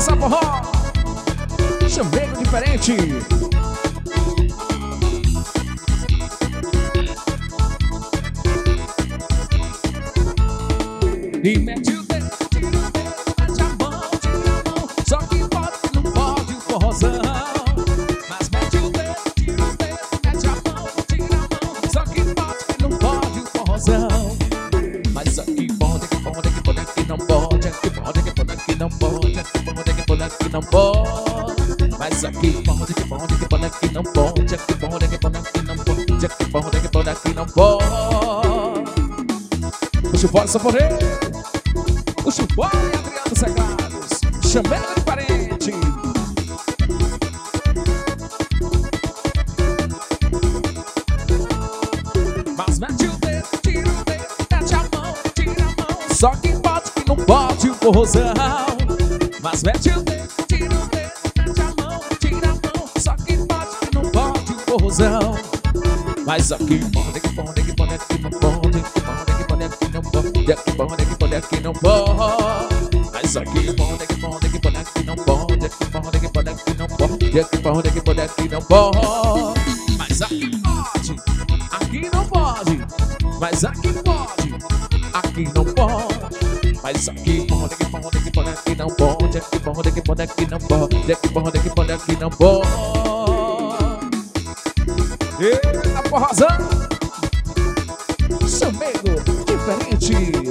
dançar forró. Chamego diferente. E mete o dedo, tira o dedo, mete a mão, tira a mão. Só que pode, não pode o forrozão. Mas mete o dedo, tira o dedo, mete a mão, tira a mão. Só que pode, não pode o forrozão. Mas aqui pode, que pode, que pode, que não pode. Aqui pode, que pode, que não pode. Aqui pode, que pode, que não pode. Mas aqui pode, que pode, que pode, que não pode. Aqui pode, que pode, que não pode. Aqui pode, que pode, que não pode. Puxa o fora, saponeiro. O Chupó e Adriano Sagrados, chamando de parente. Mas mete o dedo, tira o dedo, mete a mão, tira a mão. Só que pode, que não pode o forrozão. Mas mete o dedo, tira o dedo, mete a mão, tira a mão. Só que pode, que não pode o forrozão. Mas aqui pode, que pode, que pode, que não pode. Que pode, que pode, que não pode. Aqui pode, que pode, que não pode. Mas aqui pode, que pode, que pode, que não pode. Aqui pode, que pode, que não pode. Aqui pode, que pode, que não pode. Mas aqui pode, aqui não pode. Mas aqui pode, aqui não pode. Mas aqui pode, que pode, que pode, que não pode. Aqui pode, que pode, que não pode. Aqui pode, que pode, que não pode. Eita, porrazão! Chamego diferente.